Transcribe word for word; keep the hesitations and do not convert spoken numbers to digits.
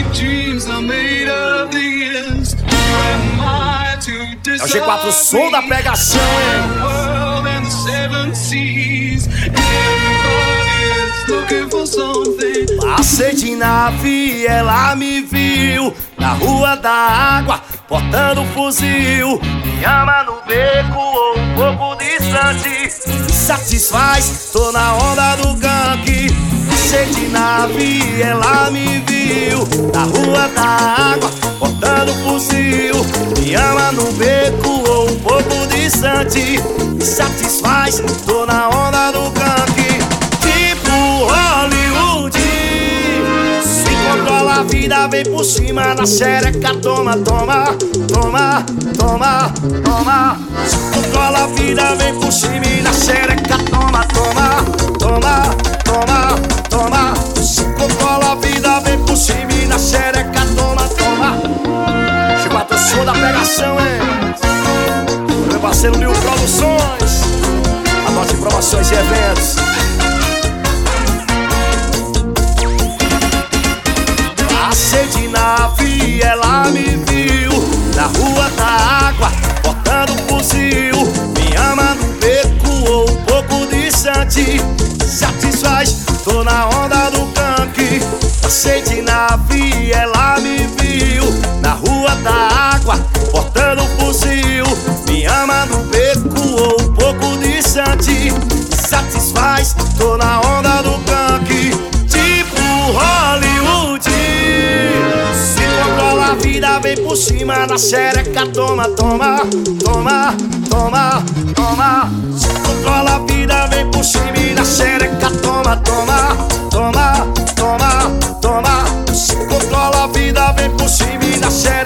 É o G quatro som da pegação, hein? Passei de nave, ela me viu na rua da água, portando um fuzil. Me ama no beco ou um pouco distante, me satisfaz, tô na onda do gangue. Passei de nave, ela me viu na rua da água, portando um fuzil. Me ama no beco ou um pouco distante, me satisfaz, tô na onda do gangue. Tipo Hollywood, se controla a vida, vem por cima na xereca. Toma, toma, toma, toma, toma. Se controla a vida, vem por cima e na xereca. Toma, toma, toma, toma, toma. Se controla a vida, vem por cima e na xereca. Toma, toma. G quatro som da pegação, hein? Meu parceiro Nil Produções, anote promoções e eventos. Passei de nave, ela me viu na rua da água, portando um fuzil. Me ama no beco ou um pouco distante, satisfaz, tô na onda do gangue. Passei de nave, ela me viu na rua da água, portando um fuzil. Me ama no beco ou um pouco distante, satisfaz, tô na onda do gangue. Tipo Hollywood, se controla a vida, vem por cima na xereca. Toma, toma, toma, toma, toma. Se controla a vida, vem por cima e na xereca. Toma, toma, toma, toma, toma. Se controla a vida, vem por cima e na xereca.